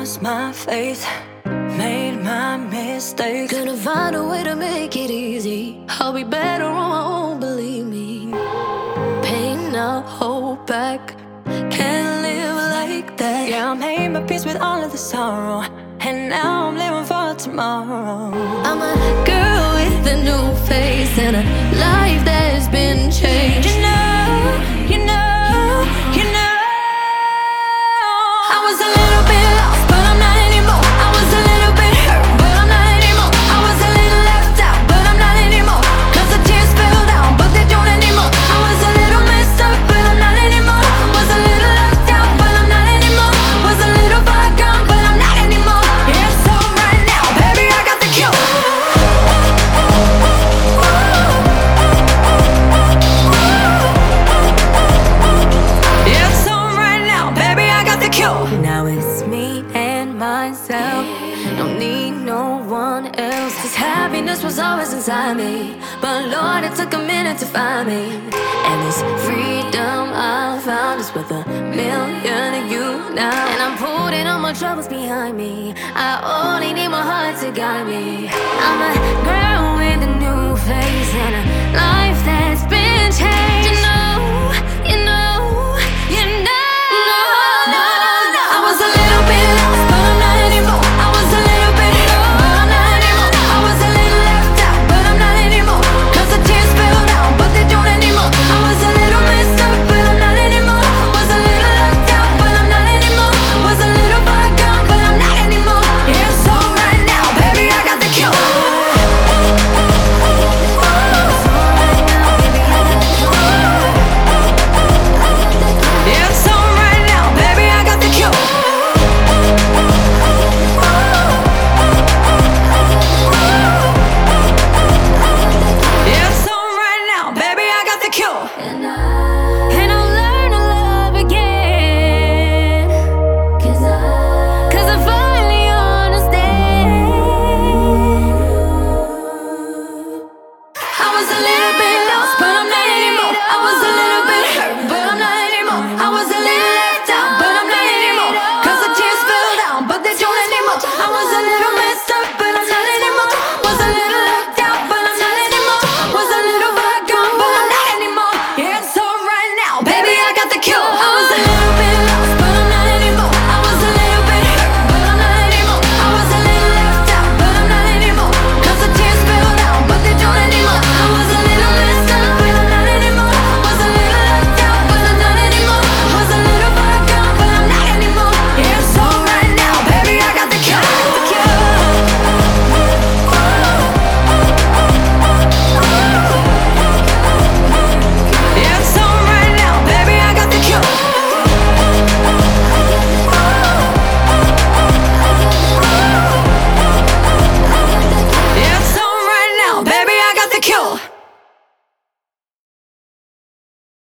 lost my faith, made my mistakes. Gonna find a way to make it easy. I'll be better on my own, believe me. Pain I'll hold back, can't live like that. Yeah, I made my peace with all of the sorrow, and now I'm living for tomorrow. I'm a girl with a new face and a life that's been changed. You know, you know, you know. I was a little bit lost, but I'm not anymore. I was a little bit hurt, but I'm not anymore. I was a little left out, but I'm not anymore. Cause the tears fell down, but they don't anymore. I was a little messed up, but I'm not anymore. Was a little left out, but I'm not anymore. Was a little far gone, but I'm not anymore. Yeah, so right now, baby, I got the cure. Yeah, so right now, baby, I got the cure. Now it's me and myself, don't need no one else. This happiness was always inside me, but Lord, it took a minute to find me. And this freedom I found is worth a million of you now. And I'm putting all my troubles behind me, I only need my heart to guide me. I'm a girl